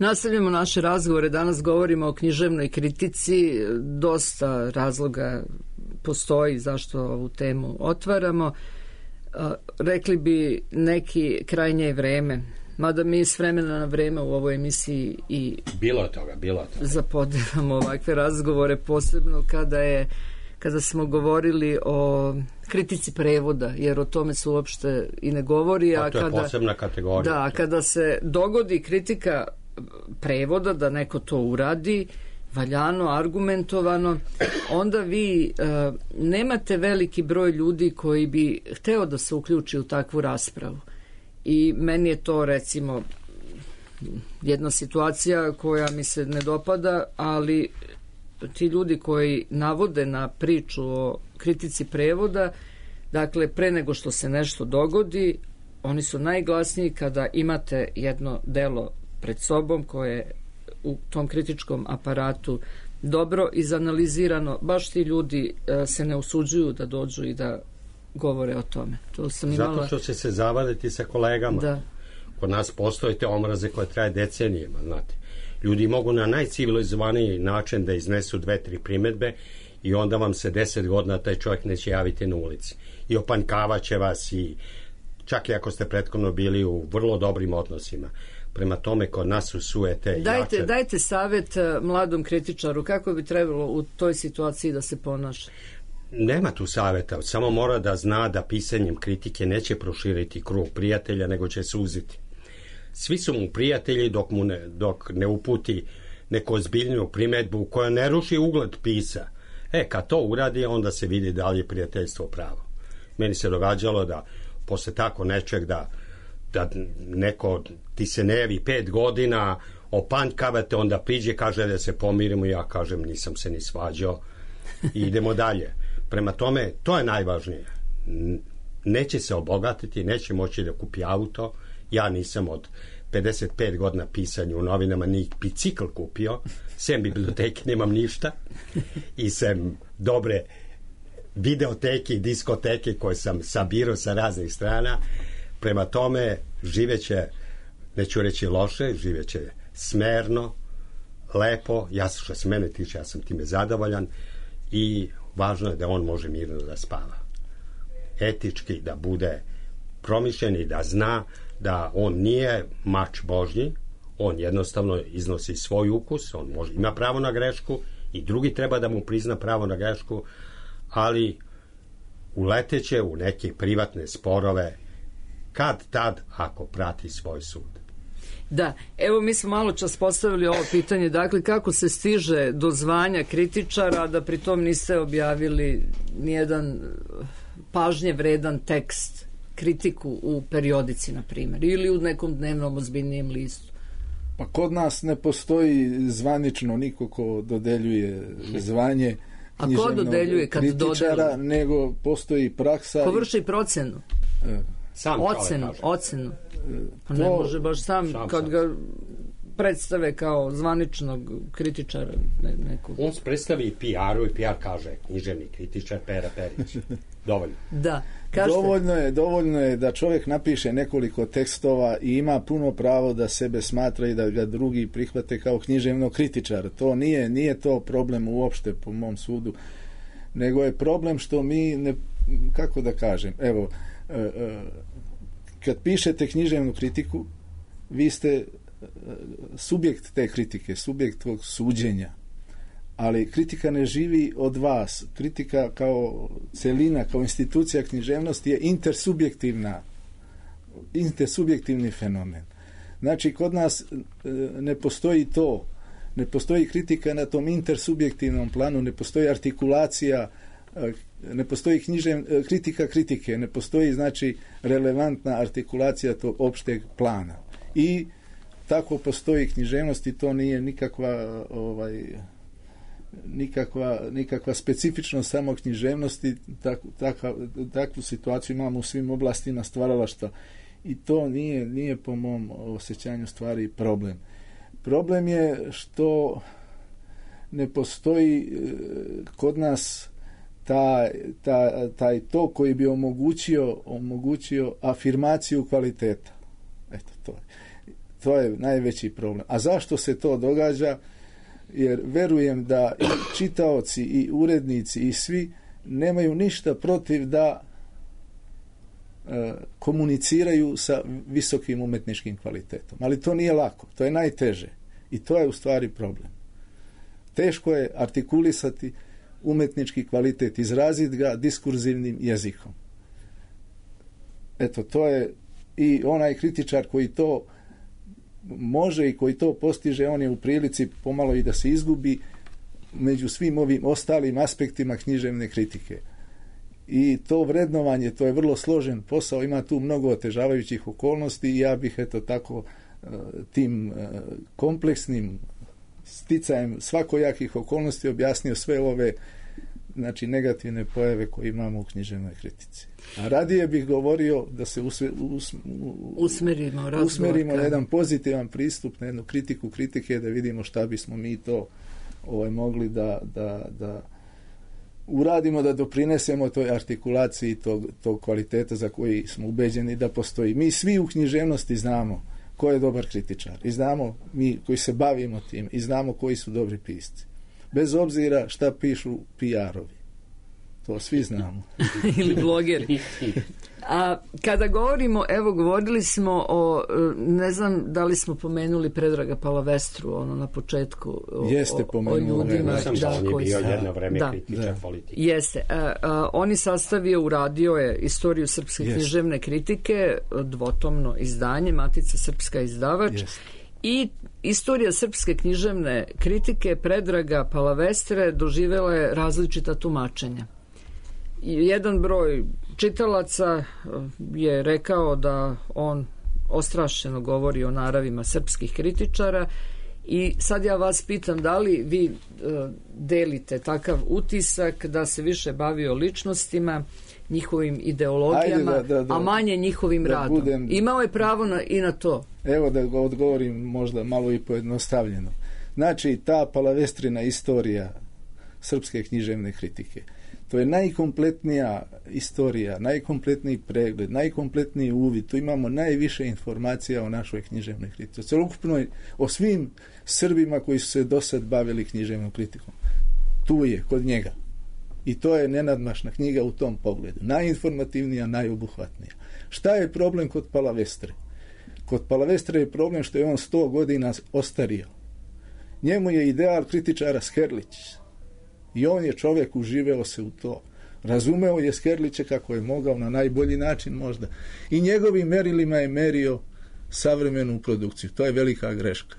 Nastavljamo naše razgovore. Danas govorimo o književnoj kritici. Dosta razloga postoji zašto ovu temu otvaramo. Rekli bi neki krajnje je vreme. Mada mi s vremena na vreme u ovoj emisiji i bilo toga, bilo toga. Zapodevamo ovakve razgovore, posebno kada je kada smo govorili o kritici prevoda, jer o tome se uopšte i ne govori. A to je kada, posebna kategorija. Da, kada se dogodi kritika prevoda, da neko to uradi, valjano, argumentovano, onda vi uh, nemate veliki broj ljudi koji bi hteo da se uključi u takvu raspravu. I meni je to, recimo, jedna situacija koja mi se ne dopada, ali ti ljudi koji navode na priču o kritici prevoda, dakle, pre nego što se nešto dogodi, oni su najglasniji kada imate jedno delo pred sobom koje u tom kritičkom aparatu dobro izanalizirano, baš ti ljudi uh, se ne usuđuju da dođu i da govore o tome. To sam imala... Zato što će se zavaditi sa kolegama. Da. Kod nas postoje te omraze koje traje decenijima, znate. Ljudi mogu na najcivilizovaniji način da iznesu dve, tri primedbe i onda vam se deset godina taj čovjek neće javiti na ulici. I opanjkavaće vas i čak i ako ste prethodno bili u vrlo dobrim odnosima. Prema tome, kod nas su sujete dajte, jače. Dajte savjet mladom kritičaru, kako bi trebalo u toj situaciji da se ponaša? Nema tu savjeta, samo mora da zna da pisanjem kritike neće proširiti krug prijatelja, nego će suziti. Svi su mu prijatelji dok, mu ne, dok ne uputi neku ozbiljniju primedbu koja ne ruši ugled pisa. E, kad to uradi, onda se vidi da li je prijateljstvo pravo. Meni se događalo da posle tako nečeg da, da neko ti se ne javi pet godina, opanjkavate, onda priđe, kaže da se pomirimo, ja kažem nisam se ni svađao i idemo dalje. Prema tome, to je najvažnije. Neće se obogatiti, neće moći da kupi auto. Ja nisam od pedeset pet godina pisanja u novinama ni bicikl kupio, sem biblioteke nemam ništa i sem dobre videoteke i diskoteke koje sam sabirao sa raznih strana. Prema tome, živeće, neću reći loše, živeće smerno, lepo. Ja, što se mene tiče, ja sam time zadovoljan i važno je da on može mirno da spava. Etički da bude promišljen i da zna da on nije mač Božji, on jednostavno iznosi svoj ukus, on može, ima pravo na grešku i drugi treba da mu prizna pravo na grešku, ali uleteće u neke privatne sporove kad tad ako prati svoj sud. Da, evo mi smo malo čas postavili ovo pitanje, dakle kako se stiže do zvanja kritičara, da pritom niste objavili nijedan pažnje vredan tekst, kritiku u periodici, na primjer, ili u nekom dnevnom ozbiljnijem listu? Pa kod nas ne postoji zvanično niko ko dodeljuje zvanje književnog A ko dodeljuje kad kritičara, dodeljuje? Nego postoji praksa... Ko vrši procenu? E, sam ocenu, ocenu. Pa ne to, može baš sam, sam kad sam. ga predstave kao zvaničnog kritičara ne, nekog. On se predstavi i P R-u i P R kaže književni kritičar Pera Perić. Dovoljno. Da. Kažete. Dovoljno je, dovoljno je da čovjek napiše nekoliko tekstova i ima puno pravo da sebe smatra i da ga drugi prihvate kao književnog kritičara. To nije, nije to problem uopšte po mom sudu, nego je problem što mi ne, kako da kažem, evo, e, e, kad pišete književnu kritiku, vi ste subjekt te kritike, subjekt tog suđenja. Ali kritika ne živi od vas. Kritika kao celina, kao institucija književnosti je intersubjektivna, intersubjektivni fenomen. Znači, kod nas ne postoji to, ne postoji kritika na tom intersubjektivnom planu, ne postoji artikulacija, ne postoji književ, kritika kritike, ne postoji, znači, relevantna artikulacija tog opšteg plana. I tako postoji književnost i to nije nikakva ovaj nikakva, nikakva specifičnost samo književnosti. Tak, taka, takvu situaciju imamo u svim oblastima stvaralaštva i to nije, nije po mom osjećanju stvari problem. Problem je što ne postoji kod nas ta, ta, taj to koji bi omogućio, omogućio afirmaciju kvaliteta. Eto, to je. To je najveći problem. A zašto se to događa? Jer verujem da i čitaoci i urednici i svi nemaju ništa protiv da e, komuniciraju sa visokim umetničkim kvalitetom. Ali to nije lako, to je najteže. I to je u stvari problem. Teško je artikulisati umetnički kvalitet, izraziti ga diskurzivnim jezikom. Eto, to je i onaj kritičar koji to može i koji to postiže, on je u prilici pomalo i da se izgubi među svim ovim ostalim aspektima književne kritike. I to vrednovanje, to je vrlo složen posao, ima tu mnogo otežavajućih okolnosti i ja bih eto tako tim kompleksnim sticajem svakojakih okolnosti objasnio sve ove, znači, negativne pojave koje imamo u književnoj kritici. A radije bih govorio da se usve, us, usmerimo, usmerimo na jedan pozitivan pristup, na jednu kritiku kritike, da vidimo šta bismo mi to ovaj, mogli da, da, da uradimo, da doprinesemo toj artikulaciji tog, tog kvaliteta za koji smo ubeđeni da postoji. Mi svi u književnosti znamo ko je dobar kritičar i znamo mi koji se bavimo tim i znamo koji su dobri pisci. Bez obzira šta pišu P R-ovi. To svi znamo. Ili blogeri. A kada govorimo, evo govorili smo o, ne znam da li smo pomenuli Predraga Palavestru ono na početku o, jeste pomenuli, o ljudima sam da, on je koji bio su, jedno vreme da, kritičar politike. Jeste. A, a, on je sastavio, uradio je istoriju srpske Jest. književne kritike, dvotomno izdanje, Matica Srpska izdavač. Jest. I istorija srpske književne kritike Predraga Palavestre doživjela je različita tumačenja. Jedan broj čitalaca je rekao da on ostrašćeno govori o naravima srpskih kritičara i sad ja vas pitam da li vi delite takav utisak da se više bavi o ličnostima, njihovim ideologijama, da, da, da, a manje njihovim radom. Budem, imao je pravo na, i na to. Evo da ga odgovorim možda malo i pojednostavljeno. Znači, ta Palavestrina istorija srpske književne kritike, to je najkompletnija istorija, najkompletniji pregled, najkompletniji uvid. Tu imamo najviše informacija o našoj književnoj kritici. O celokupnoj, o svim Srbima koji su se do sad bavili književnom kritikom. Tu je, kod njega. I to je nenadmašna knjiga u tom pogledu. Najinformativnija, najobuhvatnija. Šta je problem kod Palavestre? Kod Palavestre je problem što je on sto godina ostario. Njemu je ideal kritičara Skerlić. I on je čovjek uživeo se u to. Razumeo je Skerlića kako je mogao na najbolji način možda. I njegovim merilima je merio savremenu produkciju. To je velika greška.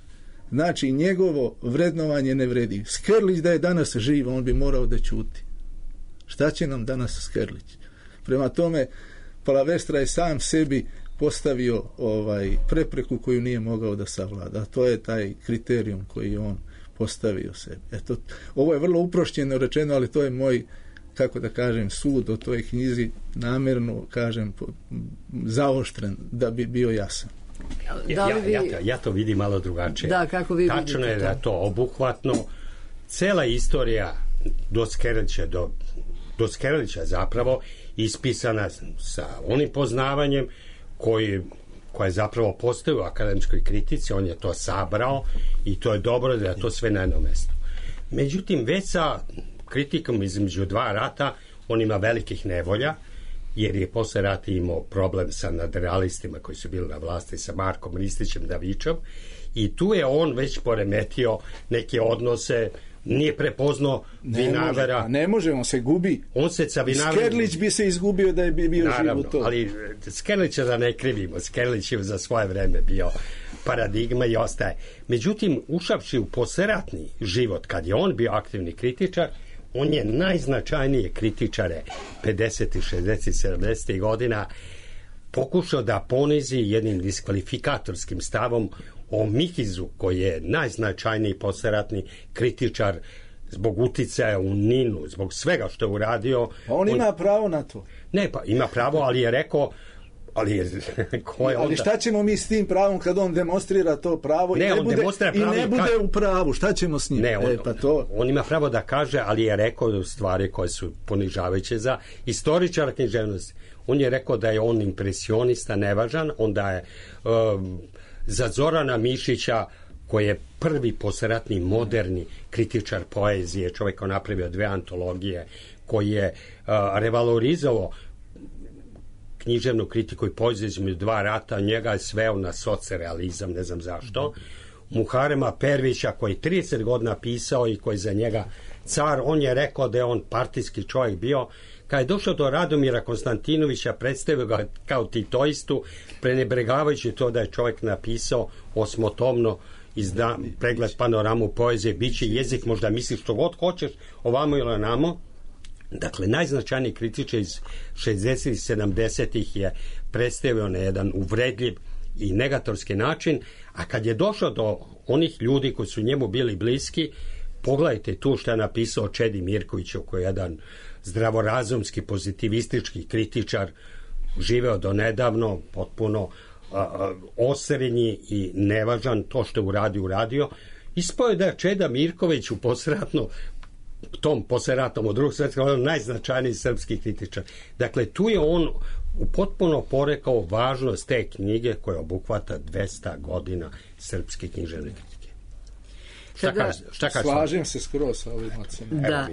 Znači, njegovo vrednovanje ne vredi. Skerlić da je danas živ, on bi morao da ćuti. Šta će nam danas Skerlić? Prema tome, Palavestra je sam sebi postavio ovaj prepreku koju nije mogao da savlada. To je taj kriterijum koji on postavio sebi. Eto, ovo je vrlo uprošćeno rečeno, ali to je moj, kako da kažem, sud o toj knjizi, namjerno kažem, zaoštren da bi bio jasan. Da li vi... ja, ja, ja to vidim malo drugačije. Da, kako vi Tačno vidite je to? da to obuhvatno. Cela istorija do Skerlića, do, do Skerlića zapravo ispisana sa onim poznavanjem koji, koje zapravo postoji u akademskoj kritici, on je to sabrao i to je dobro da je to sve na jednom mjestu. Međutim, već sa kritikom između dva rata on ima velikih nevolja, jer je posle rata imao problem sa nadrealistima koji su bili na vlasti, sa Markom Ristićem Davičom, i tu je on već poremetio neke odnose, nije prepoznao ne Vinavera. Može, ne može, on se gubi. On se sa Vinaverom... Skerlić bi se izgubio da je bio Naravno, živ u to. ali Skerlića da ne krivimo. Skerlić je za svoje vreme bio paradigma i ostaje. Međutim, ušavši u posleratni život, kad je on bio aktivni kritičar, on je najznačajnije kritičare pedesetih, šezdesetih, sedamdesetih godina pokušao da ponizi jednim diskvalifikatorskim stavom o Mihizu, koji je najznačajniji posleratni kritičar zbog uticaja u Ninu, zbog svega što je uradio. On, on ima pravo na to. Ne, pa ima pravo, ali je rekao, ali je, ko je ali onda... šta ćemo mi s tim pravom kad on demonstrira to pravo ne, i ne, on bude, i ne bude kaže... u pravu? Šta ćemo s njim? Ne, on, e, pa to... on ima pravo da kaže, ali je rekao stvari koje su ponižavajuće za istoričara književnosti. On je rekao da je on impresionista, nevažan, onda je um, za Zorana Mišića, koji je prvi posleratni moderni kritičar poezije, čovjek koji napravio dve antologije, koji je uh, revalorizovao književnu kritiku i poeziju između dva rata, njega je sveo na socrealizam, ne znam zašto. Muharema Pervića, koji je trideset godina pisao i koji za njega car, on je rekao da je on partijski čovjek bio. Kad je došao do Radomira Konstantinovića, predstavio ga kao titoistu, prenebregavajući to da je čovjek napisao osmotomno izda, pregled panoramu poezije, bit će jezik, možda misliš što god hoćeš, ovamo ili onamo. Dakle, najznačajniji kritičar iz šezdesetih i sedamdesetih je predstavio na jedan uvredljiv i negatorski način, a kad je došao do onih ljudi koji su njemu bili bliski, pogledajte tu što je napisao Čedi Mirkoviću, koji je jedan zdravorazumski, pozitivistički kritičar, živeo do nedavno, potpuno a, a, osrednji i nevažan, to što je uradio, uradio. Ispao je da je Čeda Mirković u posleratno tom posleratnom od drugog svjetskog rata najznačajniji srpski kritičar. Dakle, tu je on u potpuno porekao važnost te knjige koja obuhvata dvesta godina srpske književne kritike. Šta Kada, kaže, šta kaže slažem se skroz sa ovim ocenom. Da.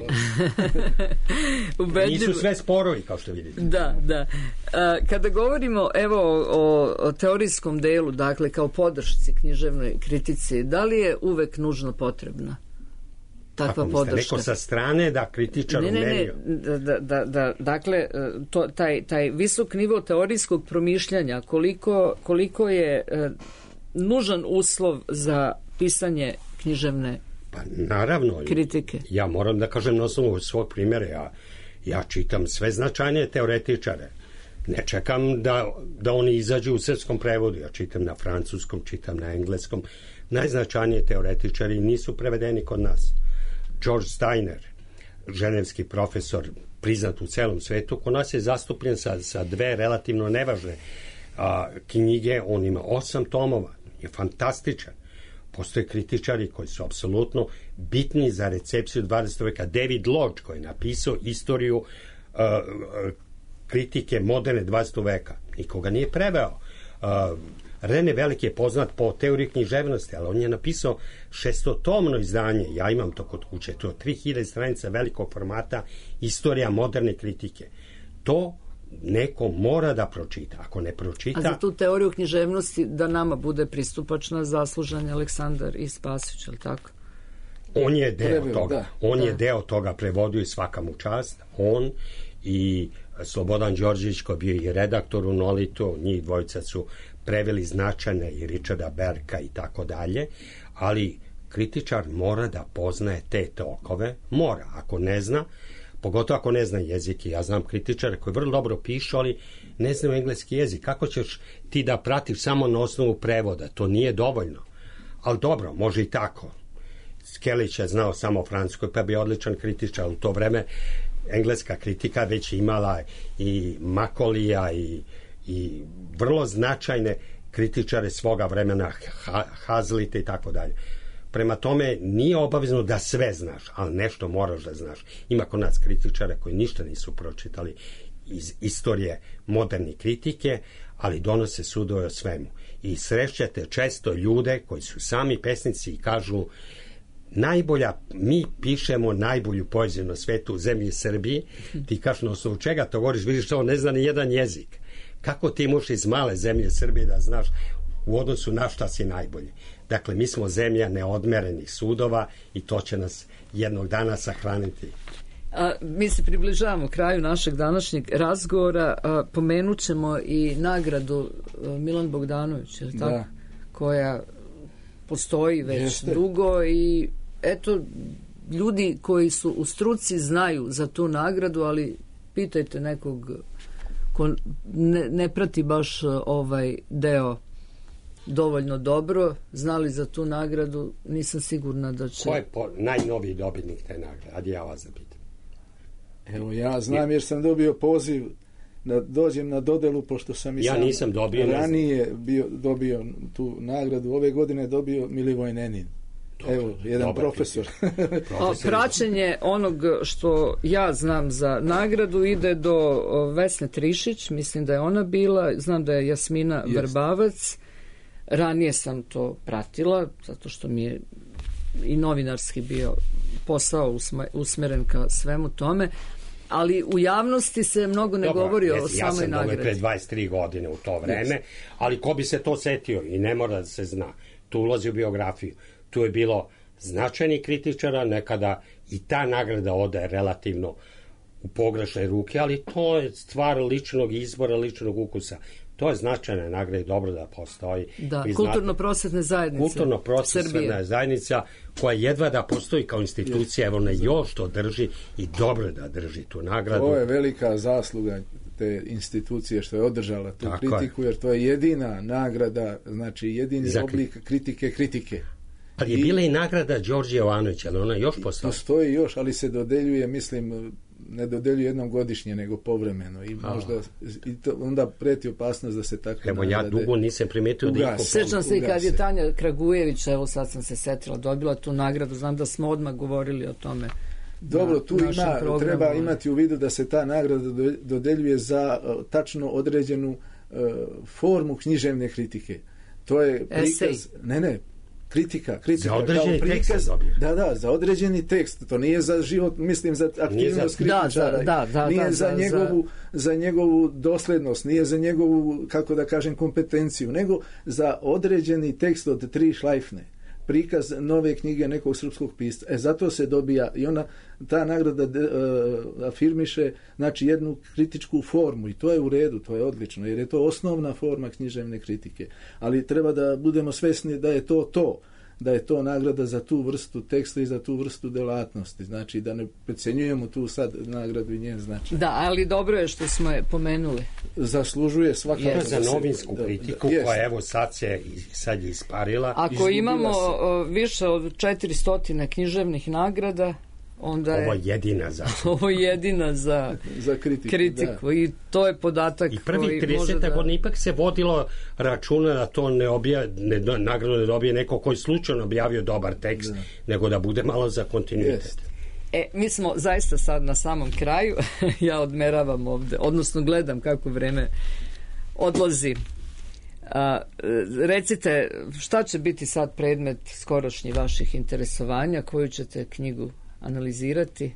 Nisu sve sporovi, kao što vidite. Da, da. A, kada govorimo evo o, o teorijskom delu, dakle kao podršci književnoj kritici, da li je uvek nužno potrebna takva Ako podrška? neko sa strane da kritičar ne, ne, ne, umerio. da, da, da, dakle, to, taj, taj visok nivo teorijskog promišljanja, koliko, koliko je e, nužan uslov za pisanje književne Pa naravno, kritike. Ja moram da kažem na osnovu svog primjera, ja, ja čitam sve značajnije teoretičare. Ne čekam da, da oni izađu u srpskom prevodu, ja čitam na francuskom, čitam na engleskom. Najznačajnije teoretičari nisu prevedeni kod nas. George Steiner, ženevski profesor, priznat u celom svetu, kod nas je zastupljen sa, sa dve relativno nevažne a, knjige, on ima osam tomova, je fantastičan. Postoje kritičari koji su apsolutno bitni za recepciju dvadesetog veka. David Lodge, koji je napisao istoriju uh, kritike moderne dvadesetog veka. Nikoga nije preveo. Uh, Rene Veliki je poznat po teoriji književnosti, ali on je napisao šestotomno izdanje, ja imam to kod kuće, to je tri hiljade stranica velikog formata, istorija moderne kritike. To neko mora da pročita. Ako ne pročita... A za tu teoriju književnosti da nama bude pristupačna zaslužan Aleksandar i Spasić, je li tako? On je deo Preveo, toga. Da. On Da. je deo toga, prevodio i svaka mu čast. On i Slobodan Đorđević, koji je bio i redaktor u Nolitu, njih dvojica su preveli značajne, i Richarda Berka i tako dalje, ali kritičar mora da poznaje te tokove, mora, ako ne zna, pogotovo ako ne zna jezik. Ja znam kritičare koji vrlo dobro pišu, ali ne znaju engleski jezik. Kako ćeš ti da pratiš samo na osnovu prevoda? To nije dovoljno. Ali dobro, može i tako. Skelić je znao samo francuskoj, pa bi odličan kritičar. U to vreme engleska kritika već imala i Makolija i, i vrlo značajne kritičare svoga vremena, Hazlite i tako dalje. Prema tome, nije obavezno da sve znaš, ali nešto moraš da znaš. Ima kod nas kritičara koji ništa nisu pročitali iz istorije moderne kritike, ali donose sudove o svemu. I srećete često ljude koji su sami pesnici i kažu najbolja, mi pišemo najbolju poeziju na svetu u zemlji Srbiji. Ti kažeš na osnovu čega to govoriš, vidiš što on ne zna ni jedan jezik. Kako ti možeš iz male zemlje Srbije da znaš u odnosu na šta si najbolji? Dakle, mi smo zemlja neodmerenih sudova i to će nas jednog dana sahraniti. A, mi se približavamo kraju našeg današnjeg razgovora. A, pomenut ćemo i nagradu a, Milan Bogdanović, je li tako? Da. Koja postoji već Jeste. dugo i eto, ljudi koji su u struci znaju za tu nagradu, ali pitajte nekog ko ne, ne prati baš ovaj deo dovoljno dobro, znali za tu nagradu, nisam sigurna da će... Ko je po, najnoviji dobitnik te nagrade? Ajde ja vas zapitam. Evo, ja znam jer sam dobio poziv da dođem na dodelu, pošto sam i Ja sam nisam dobio, ne znam. ranije bio, dobio tu nagradu. Ove godine je dobio Milivoj Nenin. Dobar, Evo, jedan dobar profesor. A, praćenje onog što ja znam za nagradu ide do o, Vesne Trišić, mislim da je ona bila, znam da je Jasmina Jest. Verbavac, Ranije sam to pratila, zato što mi je i novinarski bio posao usmeren ka svemu tome, ali u javnosti se mnogo ne Dobro, govori jes, o ja samoj nagradi. Ja sam pre dvadeset tri godine u to vreme, yes. ali ko bi se to setio i ne mora da se zna. Tu ulazi u biografiju. Tu je bilo značajnih kritičara, nekada i ta nagrada ode relativno u pogrešne ruke, ali to je stvar ličnog izbora, ličnog ukusa. To je značajna nagrada i dobro da postoji. Da, kulturno-prosvetne zajednice Kulturno-prosvetna zajednica koja jedva da postoji kao institucija, evo ona još to drži i dobro da drži tu nagradu. To je velika zasluga te institucije što je održala tu Tako kritiku, je. jer to je jedina nagrada, znači jedini Za oblik kritike kritike. Ali je I, bila i nagrada Đorđe Jovanovića, ali ona još postoji? Postoji još, ali se dodeljuje, mislim, ne dodeljuje jednom godišnje, nego povremeno. I možda i to, onda preti opasnost da se tako Evo, ja dugo nisam primetio da iko... Sećam se i kad je Tanja Kragujević, evo sad sam se setila, dobila tu nagradu, znam da smo odmah govorili o tome. Dobro, tu ima, programu. Treba imati u vidu da se ta nagrada dodeljuje za uh, tačno određenu uh, formu književne kritike. To je prikaz... Esej. Ne, ne, kritika, kritika. Za određeni prikaz, tekst da, da, za određeni tekst. To nije za život, mislim, za aktivnost kritičara. Da, da, da, nije da, za, da, njegovu, za njegovu doslednost, nije za njegovu, kako da kažem, kompetenciju, nego za određeni tekst od tri šlajfne. Prikaz nove knjige nekog srpskog pisca. E, zato se dobija i ona, ta nagrada de, uh, afirmiše, znači, jednu kritičku formu i to je u redu, to je odlično, jer je to osnovna forma književne kritike. Ali treba da budemo svesni da je to to, da je to nagrada za tu vrstu teksta i za tu vrstu delatnosti. Znači, da ne precenjujemo tu sad nagradu i njen značaj. Da, ali dobro je što smo je pomenuli. Zaslužuje svakako. Yes. Za novinsku kritiku, da, da, koja evo sad se sad je isparila. Ako imamo se. više od četiristo književnih nagrada, onda je... Ovo je jedina za... Ovo je jedina za, za kritiku. kritiku. I to je podatak I prvi koji trideset može da... godina ipak se vodilo računa da to ne obja, ne, nagradu ne dobije neko koji slučajno objavio dobar tekst, da. nego da bude malo za kontinuitet. Jest. E, mi smo zaista sad na samom kraju. Ja odmeravam ovde, odnosno gledam kako vreme odlazi. A, recite, šta će biti sad predmet skorošnji vaših interesovanja? Koju ćete knjigu analizirati?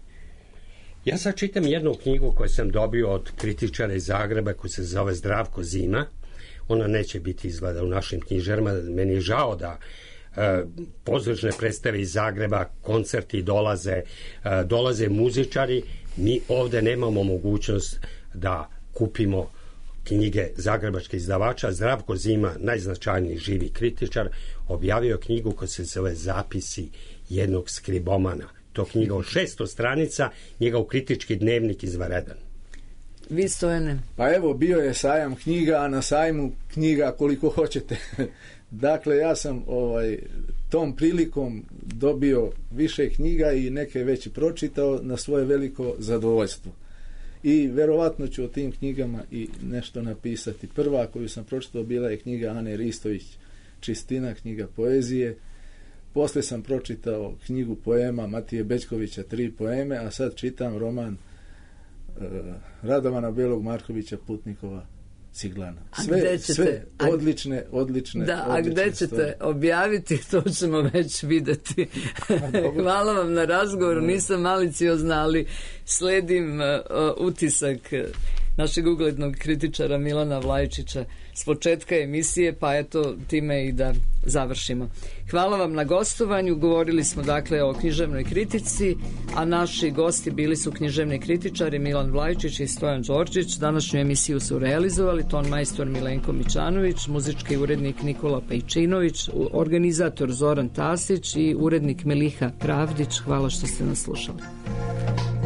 Ja sad čitam jednu knjigu koju sam dobio od kritičara iz Zagreba koji se zove Zdravko Zima. Ona neće biti izgleda u našim knjižarama. Meni je žao da e, pozorišne predstave iz Zagreba, koncerti dolaze, e, dolaze muzičari. Mi ovde nemamo mogućnost da kupimo knjige zagrebačke izdavača. Zdravko Zima, najznačajniji živi kritičar, objavio knjigu koja se zove Zapisi jednog skribomana. To knjiga od šesto stranica, njegov kritički dnevnik izvanredan. Vi, Stojane? Pa evo, bio je sajam knjiga, a na sajmu knjiga koliko hoćete. Dakle, ja sam ovaj, tom prilikom dobio više knjiga i neke već i pročitao na svoje veliko zadovoljstvo. I verovatno ću o tim knjigama i nešto napisati. Prva koju sam pročitao bila je knjiga Ane Ristović, Čistina, knjiga poezije. Posle sam pročitao knjigu poema Matije Bećkovića, tri poeme, a sad čitam roman uh, Radovana Belog Markovića Putnikova Ciglana. Sve, sve odlične, odlične, da, odlične a gde ćete stvari objaviti, to ćemo već videti. Hvala vam na razgovoru, nisam maliciozna, ali sledim uh, utisak našeg uglednog kritičara Milana Vlajčića s početka emisije, pa eto time i da završimo. Hvala vam na gostovanju. Govorili smo dakle o književnoj kritici, a naši gosti bili su književni kritičari Milan Vlajčić i Stojan Đorđić. Današnju emisiju su realizovali ton majstor Milenko Mićanović, muzički urednik Nikola Pejčinović, organizator Zoran Tasić i urednik Meliha Pravdić. Hvala što ste nas slušali.